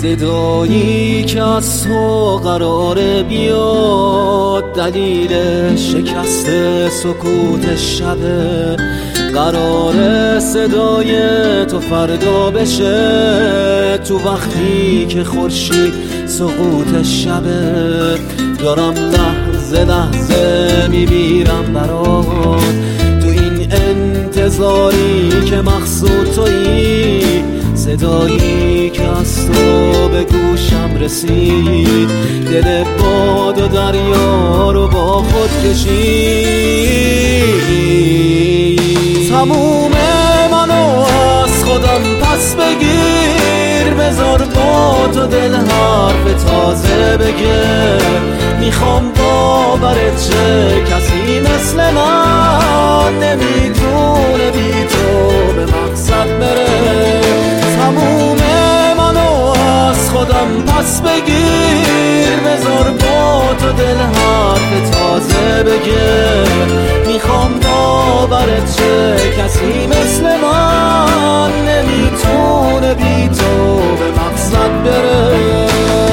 صدایی که از تو قراره بیاد دلیل شکست سکوت شبه، قراره صدای تو فردا بشه تو وقتی که خورشید سقوط شبه. دارم لحظه لحظه میمیرم برات تو این انتظاری که مقصود تویی، صدایی که از تو به گوشم رسید دل باد و دریا رو با خود کشید. تموم منو از خودم پس بگیر، بذار با تو دل حرف تازه بگه. میخوام باورت شه کسی مثل من نمیتونه بی تو به مقصد بره. تموم منو از خودم پس بگیر، بذار با تو دل حرف تازه بگه. میخوام باورت شه کسی مثل من نمیتونه بی تو به مقصد بره.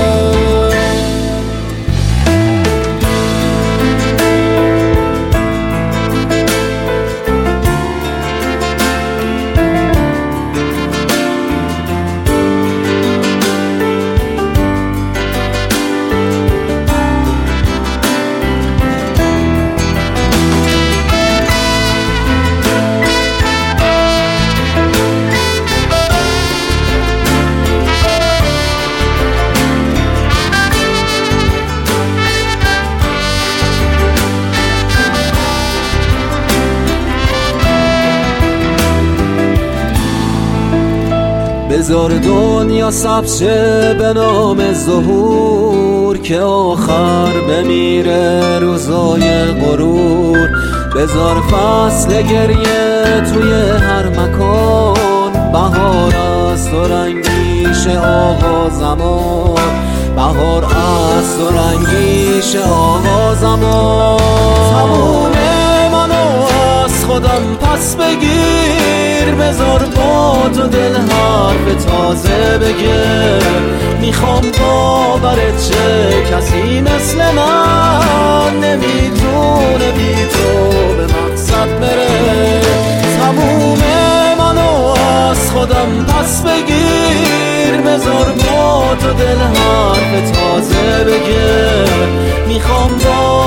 بذار دنیا سبز شه به نام ظهور که آخر بمیره روزای غرور. بذار فصل گریه توی هر مکان، بهار از تو رنگیشه آقا زمان. بهار از تو رنگیشه آقا زمان. تموم منو از خودم پس بگیر، بذار با تو دل حرف تازه بگه. میخوام باورت شه کسی مثل من نمیتونه بی تو به مقصد بره. تموم منو از خودم پس بگیر، بذار با تو دل حرف تازه بگه. میخوام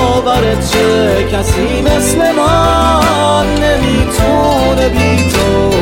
باورت شه کسی مثل من نمیتونه بی تو